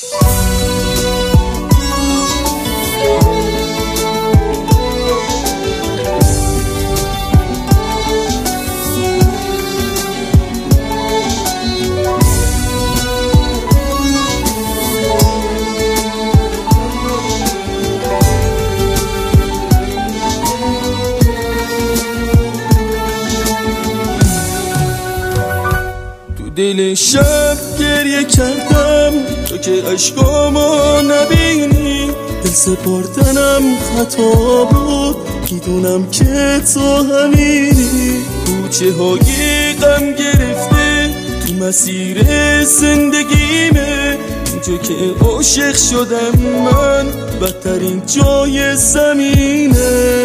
دل شب گریه کردم تو که عشقامو نبینی، دل سپردنم خطا بود، میدونم که تو همینی. کوچه های غم گرفته تو مسیر زندگیمه، اینجا که عاشق شدم من بدترین جای زمینه.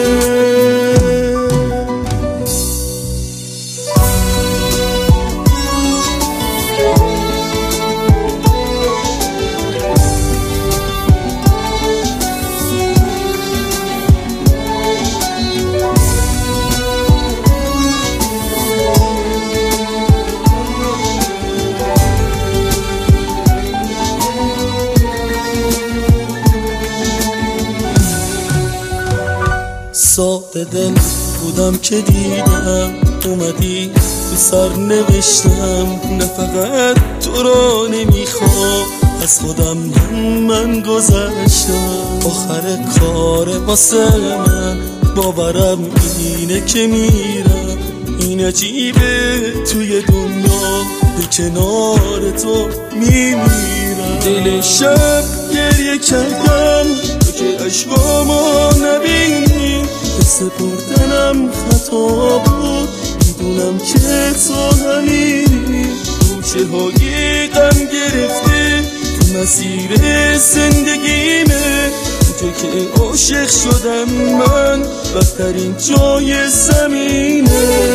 ساده دل بودم که دیدم اومدی تو سر نوشتم، نه فقط تو را نمیخوام از خودم من گذشتم. آخر کار واسه من باورم اینه که میرم، این عجیبه توی دنیا به کنار تو میمیرم. دل شب گریه کردم تو که عشقامو نبینی، سپردنم خطا بود، میدونم که تو همینی. کوچه های غم گرفته تو مسیر زندگیمه، تو که عاشق شدم من بدترین جای زمینه.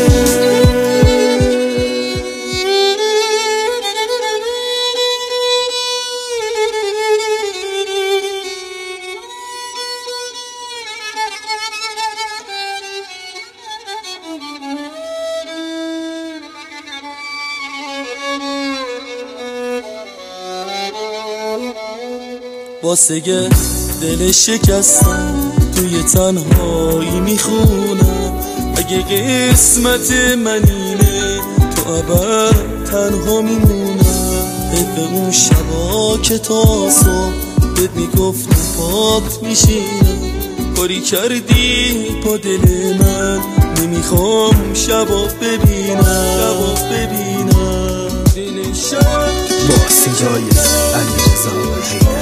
واسه دل شکستم توی تنهایی میخونم، اگه قسمت من اینه تو ابد تنها میمونم. به اون شبا که تا صبح بهت میگفتم پات میشینم، کاری کردی با دل من نمیخوام شبا ببینم. دل شب با صدای علیرضا